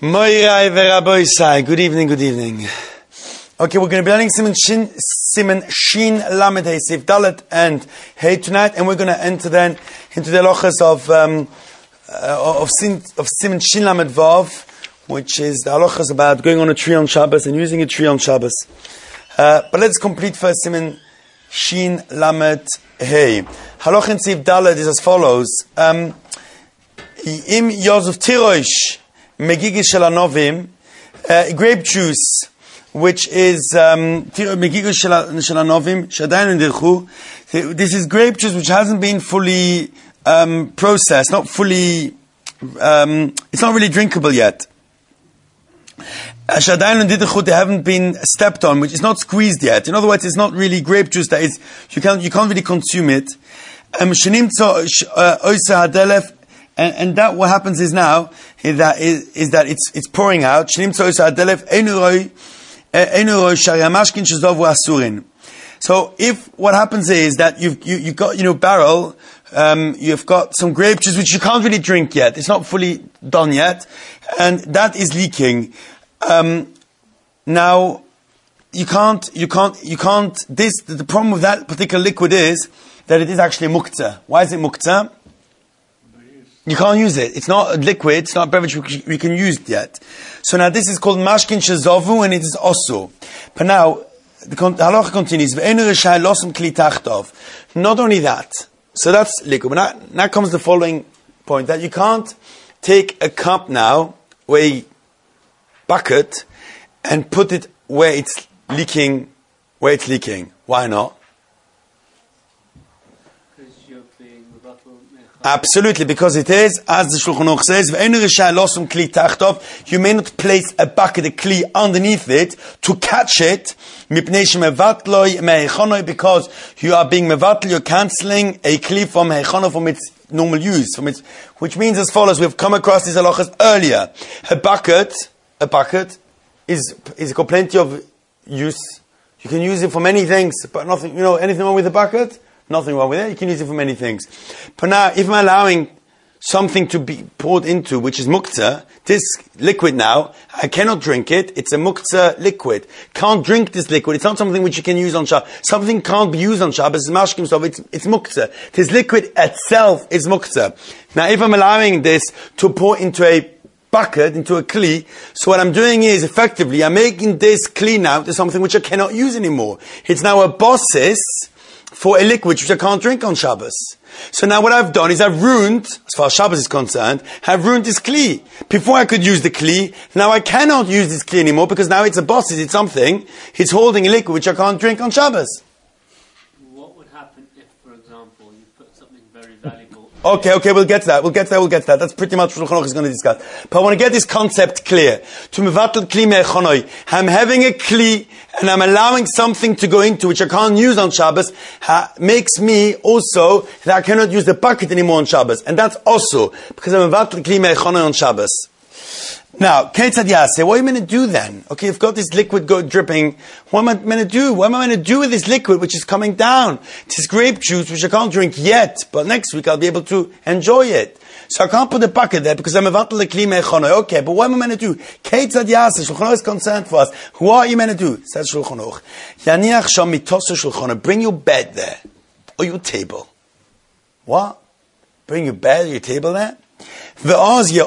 Moirai v'Raboisai. Good evening, good evening. Okay, we're going to be learning Siman Shin Lamed Hey Sif Dalet and Hey tonight, and we're going to enter then into the halachas of Siman Shin Lamed Vav, which is the halachas about going on a tree on Shabbos and using a tree on Shabbos. But let's complete first Siman Shin Lamed Hey. Halach in Sif Dalet is as follows: Im Yosef Tirosh Megigis Shel Anovim, grape juice, which is Megigis Shel Anovim Shadayin Dirchu. This is grape juice which hasn't been fully processed, not fully. It's not really drinkable yet. Shadayin Dirchu, they haven't been stepped on, which is not squeezed yet. In other words, it's not really grape juice that is. You can't really consume it. And that what happens is now is that it's pouring out. So if what happens is that you've got barrel, you've got some grape juice which you can't really drink yet. It's not fully done yet, and that is leaking. Now you can't. The problem with that particular liquid is that it is actually muktzah. Why is it muktzah? You can't use it. It's not a liquid. It's not a beverage we can use it yet. So now this is called mashkin shezovu, and it is also. But now the halacha continues. Not only that. So that's liquid. But now comes the following point: that you can't take a cup now, or a bucket, and put it where it's leaking. Why not? Absolutely, because it is, as the Shulchan Aruch says, you may not place a bucket, a kli, underneath it to catch it, because you are being mevatl, you're cancelling a kli from heichono, from its normal use, which means as follows. We've come across these halachas earlier. A bucket is got plenty of use. You can use it for many things, but nothing. Anything wrong with the bucket? Nothing wrong with it. You can use it for many things. But now, if I'm allowing something to be poured into, which is muktzah, this liquid now, I cannot drink it. It's a muktzah liquid. Can't drink this liquid. It's not something which you can use on Shabbos. Something can't be used on Shabbos. It's mashkim, so it's muktzah. This liquid itself is muktzah. Now, if I'm allowing this to pour into a bucket, into a kli, so what I'm doing is, effectively, I'm making this kli now to something which I cannot use anymore. It's now a basis for a liquid which I can't drink on Shabbos. So now what I've done is I've ruined, as far as Shabbos is concerned, I've ruined this kli. Before I could use the kli, now I cannot use this kli anymore because now it's a basis, it's something, it's holding a liquid which I can't drink on Shabbos. What would happen if, for example, you put something very valuable... Okay, we'll get to that. That's pretty much what Shulchan Aruch is going to discuss. But I want to get this concept clear. To mevatel kli me'echonoi. I'm having a kli, and I'm allowing something to go into which I can't use on Shabbos, makes me also that I cannot use the bucket anymore on Shabbos. And that's also because I'm mevatel kli me'echonoi on Shabbos. Now, Ketzad Yaseh, what are you going to do then? Okay, you've got this liquid dripping. What am I going to do? What am I going to do with this liquid which is coming down? This grape juice which I can't drink yet, but next week I'll be able to enjoy it. So I can't put a bucket there because I'm a vatal kli me'echonoi. Okay, but what am I going to do? Ketzad Yaseh, Shulchan Aruch is concerned for us. What are you going to do? Says Shulchan Aruch. Yaniach sham mitoso Shulchan Aruch. Bring your bed there. Or your table. What? Bring your bed or your table there? Do you remember the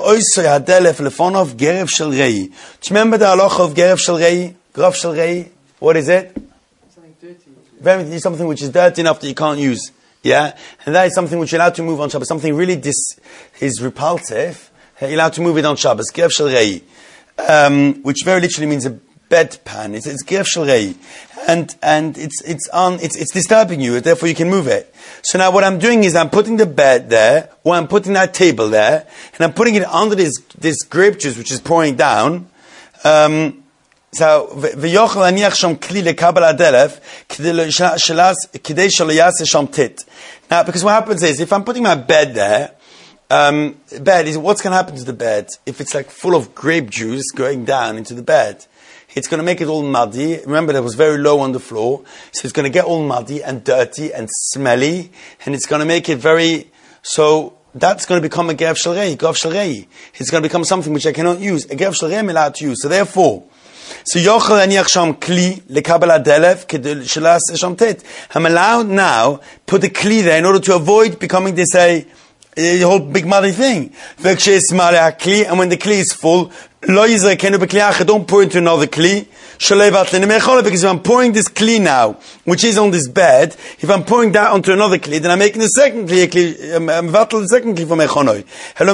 halacha of gerev shel rei? Graf shel rei? What is it? Something dirty. Something which is dirty enough that you can't use. Yeah? And that is something which you're allowed to move on Shabbos. Something really is repulsive. You're allowed to move it on Shabbos. Gerev shel rei. Which very literally means a bedpan. It's gerev shel rei. And it's disturbing you, therefore you can move it. So now what I'm doing is I'm putting the bed there, or I'm putting that table there, and I'm putting it under this grape juice which is pouring down. So v'yochel aniach sham kli lekabel adelef kidei shelo yaseh sham tit. Now, because what happens is, if I'm putting my bed there, what's going to happen to the bed if it's like full of grape juice going down into the bed? It's going to make it all muddy. Remember, that was very low on the floor. So it's going to get all muddy and dirty and smelly. And it's going to make it very... So that's going to become a Gev Shel Rei, Gav Shel Rei. It's going to become something which I cannot use. A Gev Shel Rei I'm allowed to use. So therefore, Yochel Aniach Sham Kli lekabel adelef kedel shelas sham tet. I'm allowed now put the Kli there in order to avoid becoming this a whole big muddy thing. And when the Kli is full, don't pour into another Kli. Because if I'm pouring this Kli now, which is on this bed, if I'm pouring that onto another Kli, then I'm making the second Kli, I'm vatal the second Kli for Mechonoi.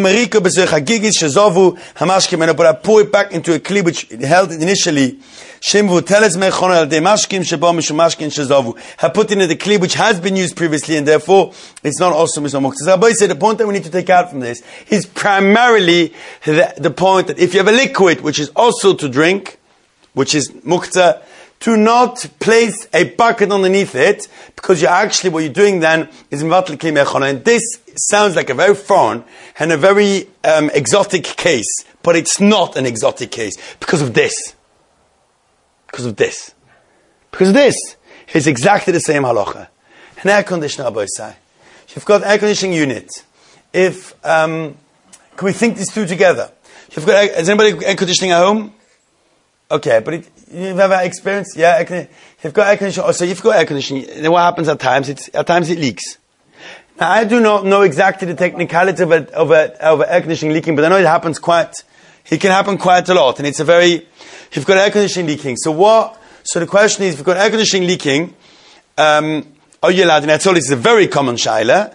But I pour it back into a Kli which held it initially. I put in the Kli which has been used previously, and therefore it's not also Mishmar Muktzah. So Abai said the point that we need to take out from this is primarily the point that if you have a liquid which is also to drink, which is Muktzah, to not place a bucket underneath it, because what you're doing then is Mevatel Kli Mechana. And this sounds like a very foreign and a very exotic case, but it's not an exotic case because of this. Because of this. It's exactly the same halacha. An air conditioner, Abai say. You've got air conditioning unit. Can we think these two together? Has anybody air conditioning at home? Okay, but you've ever experienced, you've got air conditioning. So you've got air conditioning. Then what happens at times? At times it leaks. Now I do not know exactly the technicality of air conditioning leaking, but I know it can happen quite a lot, and it's you've got air conditioning leaking. So the question is, if you've got air conditioning leaking, are you allowed? And I told you it's a very common shaila,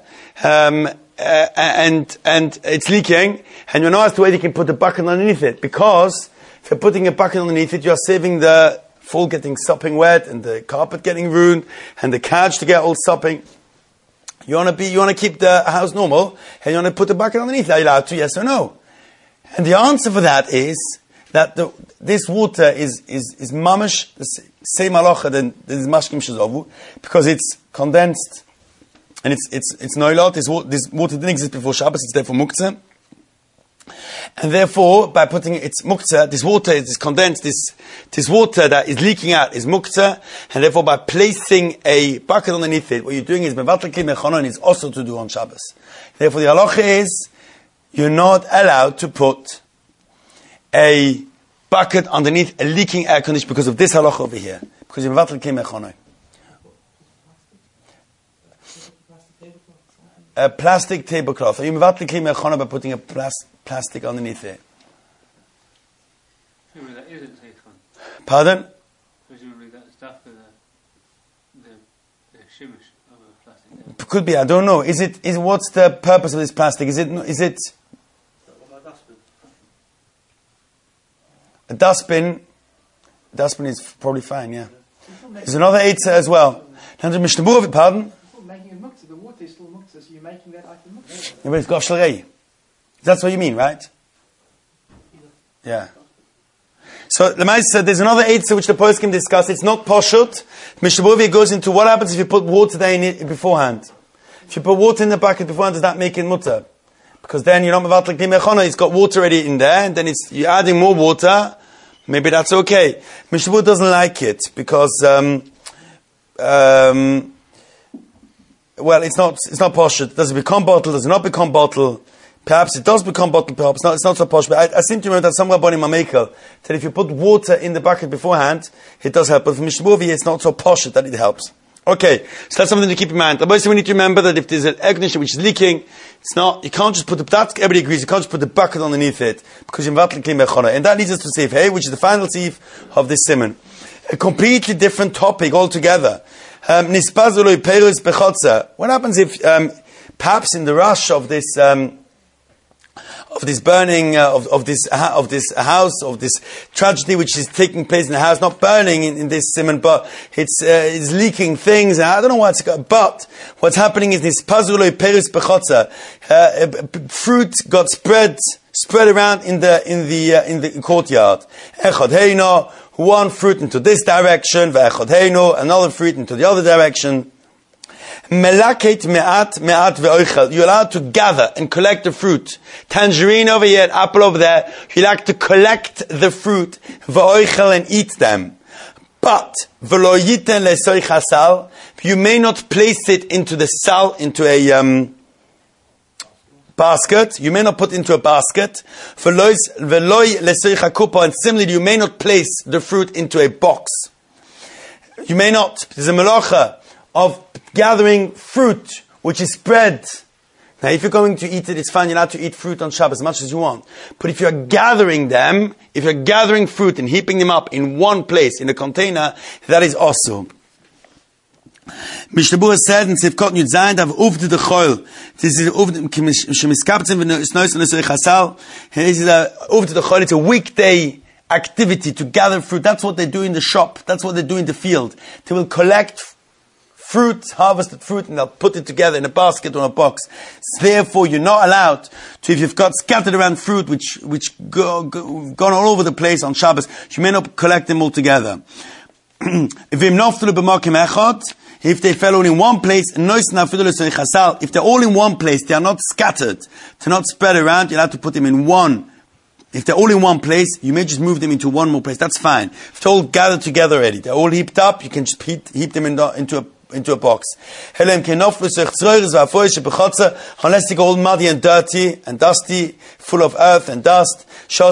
and it's leaking, and you're not asked whether you can put the bucket underneath it, because if you're putting a bucket underneath it, you're saving the full getting sopping wet, and the carpet getting ruined, and the couch to get all sopping. You want to keep the house normal, and you want to put the bucket underneath. Are you allowed to? Yes or no? And the answer for that is that this water is mamash the same halacha than this mashkim shezovu, because it's condensed and it's noilot. This water didn't exist before Shabbos. It's therefore muktzah, and therefore by putting it's muktzah, this water is condensed. This water that is leaking out is muktzah, and therefore by placing a bucket underneath it, what you're doing is mevatel kli mechana, and it's also to do on Shabbos. Therefore, the halacha is you're not allowed to put a bucket underneath a leaking air conditioner because of this halacha over here. Because you're mevatel kli mechana. A plastic tablecloth. Are you mevatel kli mechana by putting a plastic underneath it? Presumably that isn't Heichon. Pardon? Presumably that's after the shimish of a plastic. Could be. I don't know. What's the purpose of this plastic? Is it? A dustbin is probably fine, yeah. There's another eitzah as well. Pardon? Making a muktzah, the water is still muktzah, so you're making that item muktzah. Yeah, but it's Gav Shel Rei. That's what you mean, right? Yeah. So the Maisa said there's another eitzah which the poskim discuss. It's not poshut. Mishnah goes into what happens if you put water there in it beforehand. If you put water in the bucket beforehand, does that make it mutter? Because then you're not mevatel kli mechana. It's got water already in there, and then you're adding more water. Maybe that's okay. Mishnah doesn't like it because well, it's not poshut. Does it become bottle? Does it not become bottle? Perhaps it does become bottle. Perhaps it's not so posh. But I seem to remember that some Rabbanim Mamekel that if you put water in the bucket beforehand, it does help. But for Mishnah it's not so posh that it helps. Okay, so that's something to keep in mind. Obviously, we need to remember that if there's an air conditioner which is leaking, you can't just put everybody agrees, you can't just put the bucket underneath it, because you're mevatel kli mechana. And that leads us to Seif Hey, which is the final Seif of this simon. A completely different topic altogether. What happens if, perhaps in the rush of this burning, of this house, of this tragedy which is taking place in the house, not burning in this simon, but it's leaking things, and I don't know what's got, but what's happening is this pazuloi peris bechotza, fruit got spread around in the courtyard. Echad heino, one fruit into this direction, ve'echad heino, another fruit into the other direction. Melaket me'at ve'oichel. You're allowed to gather and collect the fruit. Tangerine over here, apple over there. You like to collect the fruit, ve'oichel, and eat them. But v'lo yiten le'soich hasal. You may not place it into the sal, into a basket. You may not put into a basket. And similarly, you may not place the fruit into a box. You may not. There's a melacha of gathering fruit which is spread. Now, if you're going to eat it, it's fine. You're allowed to eat fruit on Shabbos as much as you want. But if you're gathering them, if you're gathering fruit and heaping them up in one place, in a container, that is also. Mishnah Berurah said in Sivkot Yud Zayin, "Dav uvd the choil." This is uvd shemiskaptzim v'nois l'sorei chasal. This is a uvd the choil. It's a weekday activity to gather fruit. That's what they do in the shop. That's what they do in the field. They will collect fruit, harvested fruit, and they'll put it together in a basket or a box. So therefore, you're not allowed to, if you've got scattered around fruit which gone all over the place on Shabbos, you may not collect them all together. If they fell all in one place, if they're all in one place, they are not scattered, they're not spread around, you're allowed to put them in one. If they're all in one place, you may just move them into one more place. That's fine. If they're all gathered together already, they're all heaped up, you can just heap them into a box. Unless they go all muddy and dirty and dusty, full of earth and dust.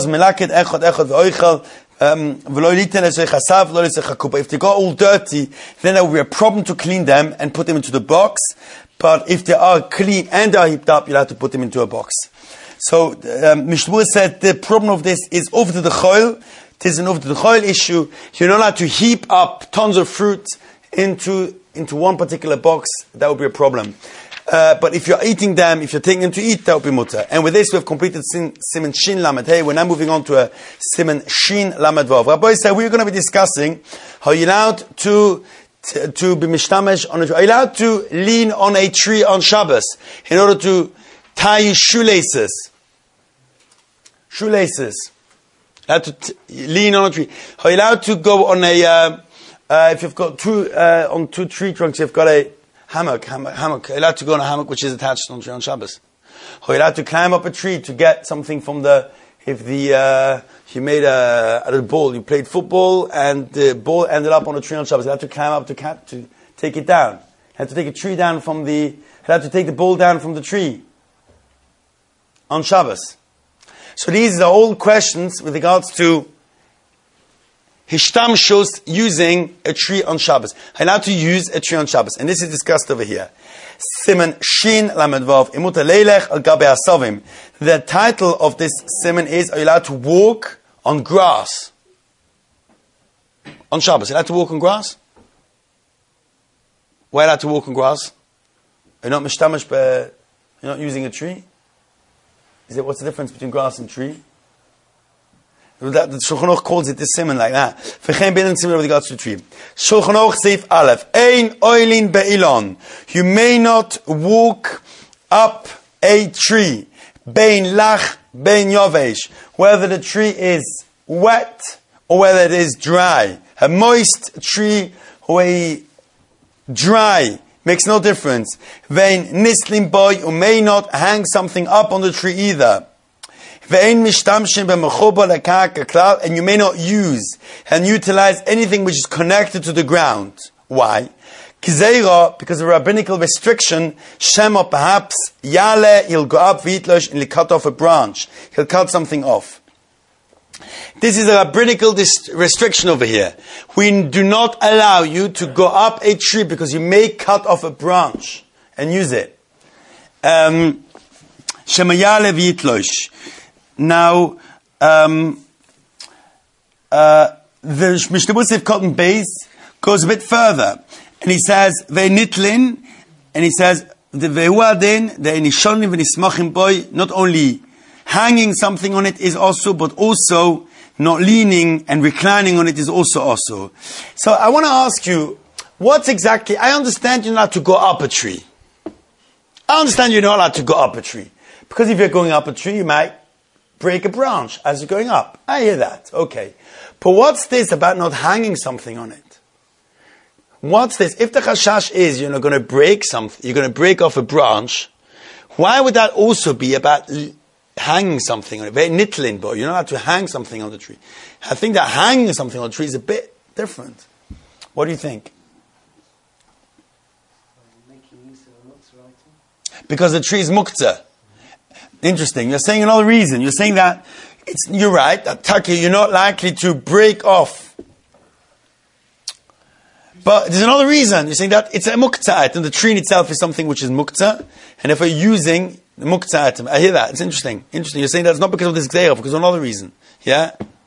If they got all dirty, then there will be a problem to clean them and put them into the box. But if they are clean and are heaped up, you'll have to put them into a box. So, Mishnah Berurah said the problem of this is over the choil. It is an over the choil issue. You're not allowed to heap up tons of fruit into one particular box. That would be a problem. But if you're eating them, if you're taking them to eat, that would be mutter. And with this, we've completed Siman Shin Lamed Hey. We're now moving on to a Siman Shin Lamed Vav. Rabbi said we're going to be discussing how you're allowed to be mishtamash on a tree. Are you allowed to lean on a tree on Shabbos in order to tie your shoelaces? Shoelaces. Allowed to lean on a tree. Are you allowed to go on a if you've got two tree trunks, you've got a hammock. You're allowed to go on a hammock which is attached on Shabbos. Or you're allowed to climb up a tree to get something from you made a ball, you played football and the ball ended up on a tree on Shabbos. You have to climb up to take it down. You have to take a tree down you have to take the ball down from the tree on Shabbos. So these are all questions with regards to Hishtamshus using a tree on Shabbos. I'm allowed to use a tree on Shabbos. And this is discussed over here. Siman Shin Lamed Vav Imuta Leilech Al Gabe Asavim. The title of this siman is, are you allowed to walk on grass? On Shabbos. Are you allowed to walk on grass? Why are you allowed to walk on grass? You're not mishtamash, but you're not using a tree? What's the difference between grass and tree? The Shulchan Aruch calls it the siman like that. V'chein bein siman with regards to the tree. Shulchan Aruch Seif Aleph. Ein oilin be'ilon. You may not walk up a tree. Bein lach, bein yovesh. Whether the tree is wet or whether it is dry. A moist tree or a dry makes no difference. Vein nislim boy, you may not hang something up on the tree either. And you may not use and utilize anything which is connected to the ground. Why? Because of a rabbinical restriction, Shema perhaps, Yale, he'll go up, Vitlosh, and he'll cut off a branch. He'll cut something off. This is a rabbinical restriction over here. We do not allow you to go up a tree because you may cut off a branch and use it. Shema Yale, Vitlosh. Now, the Mishnah Berurah Cotton Base goes a bit further, and he says ve'nitlin, and he says the ve'uadin the inishonim v'nismachim boy. Not only hanging something on it is also, but also not leaning and reclining on it is also. So I want to ask you, what's exactly? I understand you're not allowed to go up a tree. I understand you're not allowed to go up a tree because if you're going up a tree, you might break a branch as you're going up. I hear that. Okay. But what's this about not hanging something on it? What's this? If the chashash is you're not going to break something, you're going to break off a branch, why would that also be about hanging something on it? Very nitlin, but you're not allowed to hang something on the tree. I think that hanging something on the tree is a bit different. What do you think? Making use of a muktzah item. Because the tree is muktzah. Interesting. You're saying another reason. You're saying that you're right, that Taki, you're not likely to break off. But there's another reason. You're saying that it's a muktzah item. The tree in itself is something which is muktzah. And if we're using the muktzah item, I hear that. It's interesting. Interesting. You're saying that's not because of this gzeirah, because of another reason. Yeah?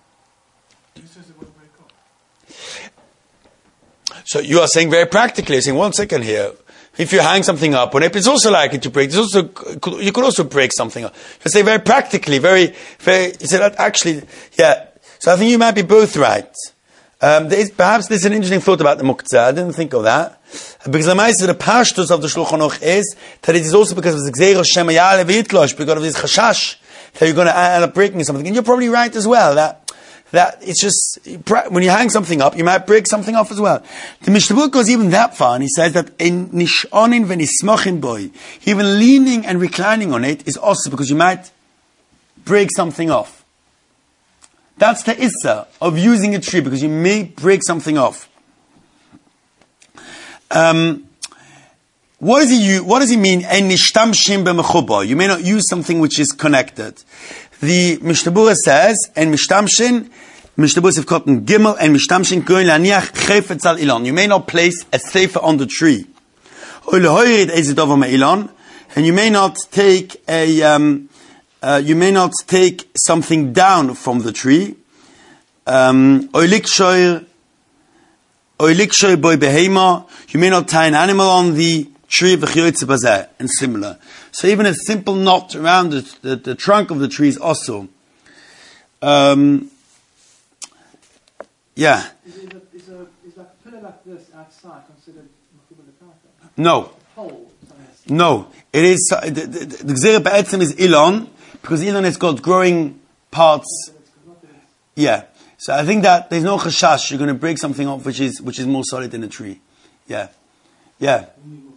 So you are saying very practically, you're saying, 1 second here. If you hang something up on it, it's also likely to break. You could also break something up. You say very practically, very, you say that actually, yeah. So I think you might be both right. Perhaps there's an interesting thought about the muktzah. I didn't think of that. Because the pashtus of the Shulchan Aruch is that it is also because of the gzeirah shemayale v'yitlosh, because of this chashash, that you're going to end up breaking something. And you're probably right as well, that it's just, when you hang something up, you might break something off as well. The Mishnah Berurah goes even that far, and he says that in nishonin v'nismochin boy, even leaning and reclining on it is also because you might break something off. That's the issa of using a tree, because you may break something off. What does he mean? En nishtamshim b'mechuba. You may not use something which is connected. The Mishnah Berurah says, en mishtamshin, Mishnah Berurah Sivkot Gimel, en mishtamshin goin laniach chefetz al ilon. You may not place a sefer on the tree. Or lehoyred ezidov me'ilon, and you may not take something down from the tree. Oilik shoy boy behema. You may not tie an animal on the tree, and similar. So even a simple knot around the trunk of the tree is also. Yeah. Is like a pillar like this outside considered mechubah l'karka? No. No. It is, the gzeirah ba'etzem is ilon, because ilon has got growing parts. Yeah. So I think that there's no chashash, you're going to break something off which is more solid than a tree. Yeah. Yeah.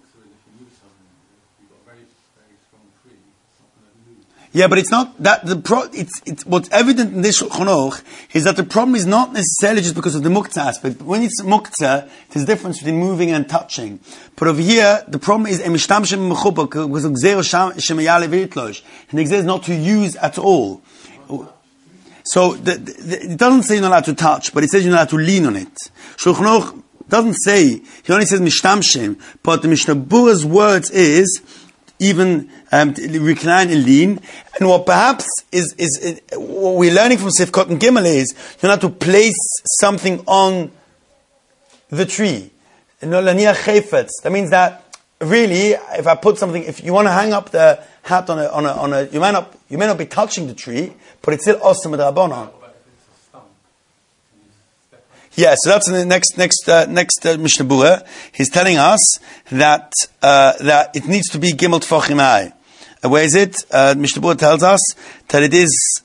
Yeah, but it's not that it's what's evident in this Shulchan Aruch is that the problem is not necessarily just because of the muktzah aspect. When it's muktzah, there's a difference between moving and touching. But over here, the problem is emishtamshem mechuba because of gzeirah shemayale v'yitlosh, and the gzeirah is not to use at all. So it doesn't say you're not allowed to touch, but it says you're not allowed to lean on it. Shulchan Aruch doesn't say, he only says mishtamshem, but the Mishnah Berurah's words is even recline and lean. And what perhaps is what we're learning from Sivkot and Gimel is you're not to place something on the tree. That means that really, if I put something, if you want to hang up the hat on a, you may not be touching the tree, but it's still awesome with Rabbanon. Yeah, so that's in the next Mishnah Berurah. He's telling us that it needs to be Gimel Tfachim high. Where is it? Mishnah Berurah tells us that it is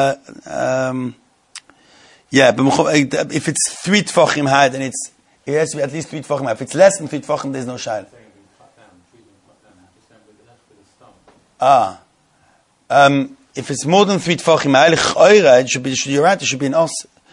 if it's 3 Tfachim high, then it has to be at least 3 Tfachim high. If it's less than 3 Tfachim, there's no shayla. If it's more than 3 Tfachim high, you're right, it should be an os.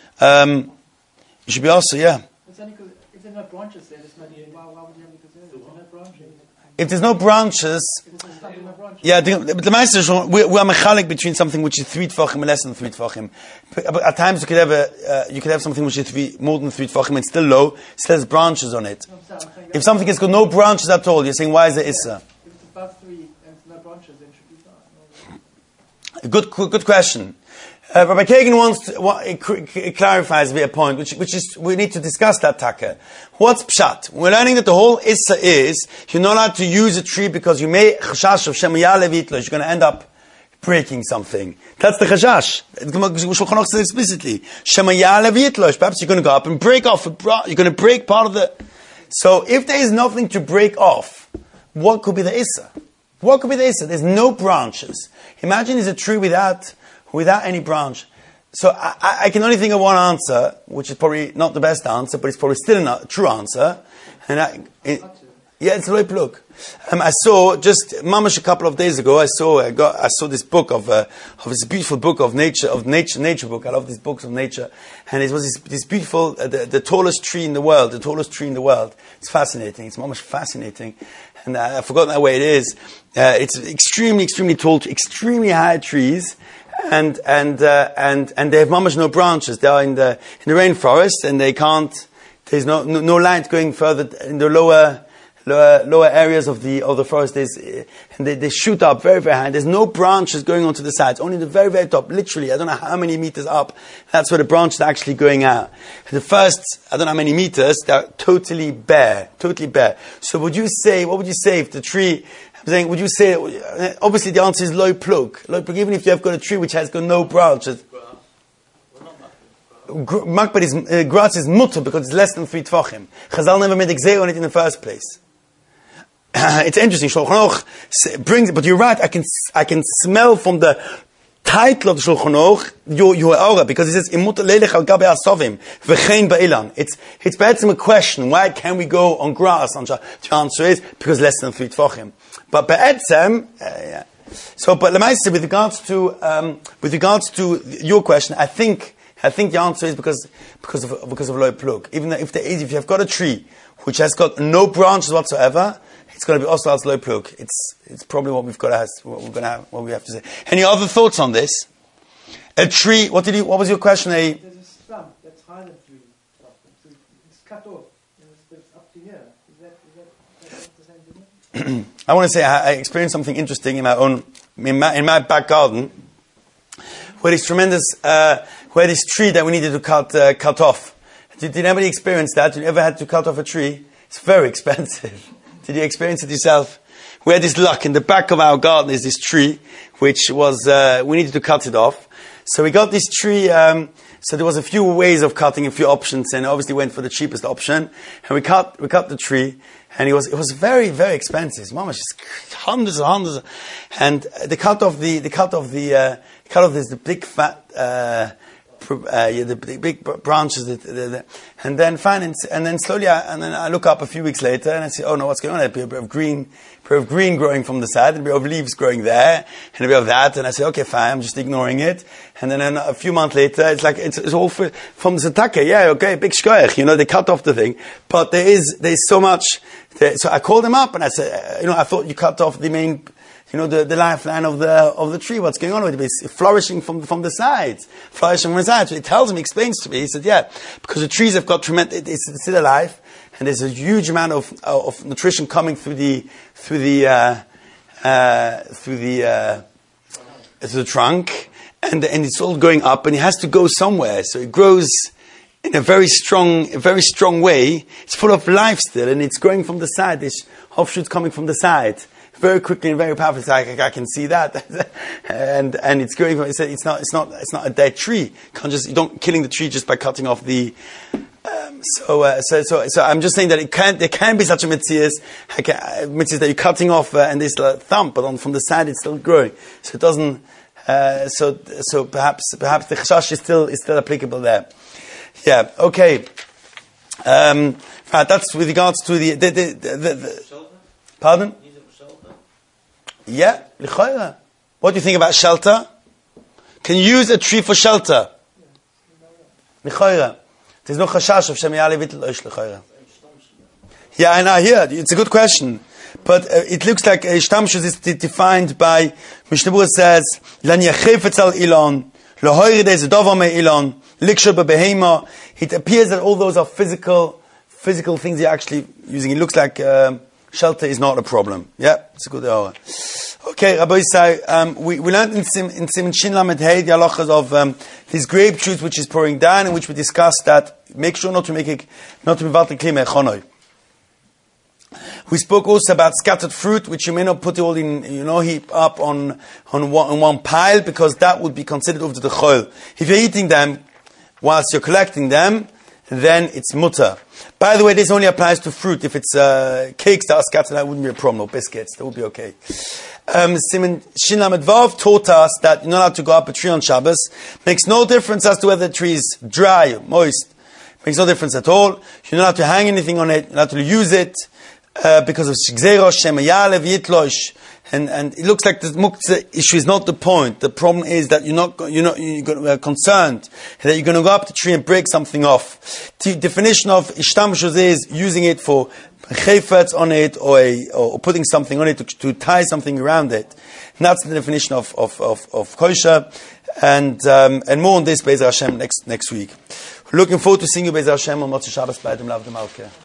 It should be also, yeah. It's only because if there are no branches there, why would you have it? If there are no branches. If there's no branches, yeah, the Meister, we are mechalik between something which is 3 tfachim and less than 3 tfachim. But at times you could have something which is more than 3 tfachim and still low, still has branches on it. If something has got no branches at all, you're saying why is there issa? If it's above 3 and no branches, then it should be fine. Good question. Rabbi Kagan clarifies via point, which is, we need to discuss that taka. What's pshat? We're learning that the whole issa is, you're not allowed to use a tree because you may, chashash of shemayale v'yitlosh, you're going to end up breaking something. That's the chashash. Shulchan Aruch says explicitly. Shemayale v'yitlosh, perhaps you're going to go up and break off, you're going to break part of the, so if there is nothing to break off, what could be the issa? What could be the issa? There's no branches. Imagine there's a tree without any branch. So I can only think of one answer, which is probably not the best answer, but it's probably still a true answer. And it's a look. I saw just mamash a couple of days ago. I saw this book of this beautiful book of nature book. I love these books of nature, and it was this beautiful the tallest tree in the world. It's fascinating. It's mamash fascinating, and I've forgotten that way it is. It's extremely tall, extremely high trees, and they have mamash no branches. They are in the rainforest, and they can't. There's no light going further in the lower areas of the forest. And they shoot up very, very high. There's no branches going onto the sides, only the very, very top. Literally, I don't know how many meters up. That's where the branches are actually going out. The first, I don't know how many meters, they're totally bare. So what would you say if the tree, I'm saying, would you say, obviously the answer is low plug, even if you have got a tree which has got no branches. Makbet is, grass is mutter because it's less than 3 tvachim. Chazal never made a gzeir on it in the first place. It's interesting. Shulchan Aruch brings it, but you're right. I can smell from the title of the Shulchan Aruch your aura, because it says imuter leilech al gabe asovim v'chein ba'ilan. It's perhaps a question. Why can we go on grass? The answer is because less than 3 tvachim. But be'etzem, yeah. So, but Lemaisa, with regards to your question, I think the answer is because of low plug. Even if you've got a tree which has got no branches whatsoever, it's going to be also as low plug. It's probably what we have to say. Any other thoughts on this? A tree. What was your question? There's a stump that's higher than 3 tvachim. It's cut off. It's up to here. Is that the same thing? I want to say I experienced something interesting in my back garden, where this tree that we needed to cut off. Did anybody experience that? Did you ever had to cut off a tree? It's very expensive. Did you experience it yourself? We had this luck. In the back of our garden is this tree, which was, we needed to cut it off. So we got this tree, so there was a few ways of cutting, a few options, and obviously went for the cheapest option. And we cut the tree, and it was very, very expensive. Mama, just hundreds. And they cut off the big fat, the big branches, and then slowly, and then I look up a few weeks later and I say, oh no, what's going on? There'd be a bit of green growing from the side, and a bit of leaves growing there, and a bit of that, and I say, okay, fine, I'm just ignoring it. And then a few months later, it's like, it's all from the Zatake, yeah, okay, big shkoyach, they cut off the thing, but there's so much, so I called him up and I said, I thought you cut off the main, the lifeline of the tree. What's going on with it? It's flourishing from the sides. So he tells me, explains to me. He said, yeah, because the trees have got tremendous, it's still alive, and there's a huge amount of nutrition coming through the trunk, and it's all going up, and it has to go somewhere. So it grows in a very strong way. It's full of life still, and it's growing from the side. There's offshoots coming from the side. Very quickly and very powerfully. It's like, I can see that, and it's growing. It's not a dead tree. You don't killing the tree just by cutting off the. So I'm just saying that there can be such a mitzvah that you're cutting off and this thump, but from the side it's still growing. So it doesn't. So perhaps the chashash is still applicable there. Yeah. Okay. That's with regards to the pardon. Yeah, l'chayra. What do you think about shelter? Can you use a tree for shelter? L'chayra. There's no chashash of shemiyah levitel oish l'chayra. Yeah, and I hear it's a good question, but it looks like shtamshus is defined by Mishnah Berurah says lan yachefetz al ilon lohoyred ez davar me ilon liksher bebehema. It appears that all those are physical things you're actually using. It looks like shelter is not a problem. Yeah, it's a good hour. Okay, Rabbi Yisai, we learned in Siman Shin Lamed Hey the halachas of this grape juice which is pouring down, in which we discussed that make sure not to be vatal klima echonoi. We spoke also about scattered fruit, which you may not put it all in, heap up on one pile, because that would be considered over to the chol. If you're eating them whilst you're collecting them, then it's mutter. By the way, this only applies to fruit. If it's cakes that are scattered, that wouldn't be a problem, or biscuits, that would be okay. Siman Shin Lamed Vav taught us that you're not allowed to go up a tree on Shabbos. Makes no difference as to whether the tree is dry or moist. Makes no difference at all. You're not allowed to hang anything on it. You're not allowed to use it because of Shigzero Shemayalev Yitlosh. And it looks like the muktzah issue is not the point. The problem is that you're concerned that you're going to go up the tree and break something off. The definition of ishtamshus is using it for chayfetz on it, or putting something on it to tie something around it. And that's the definition of kosher. And more on this, Be'ez Hashem, next week. Looking forward to seeing you, Be'ez Hashem, on Motzei Shabbos by the Malka.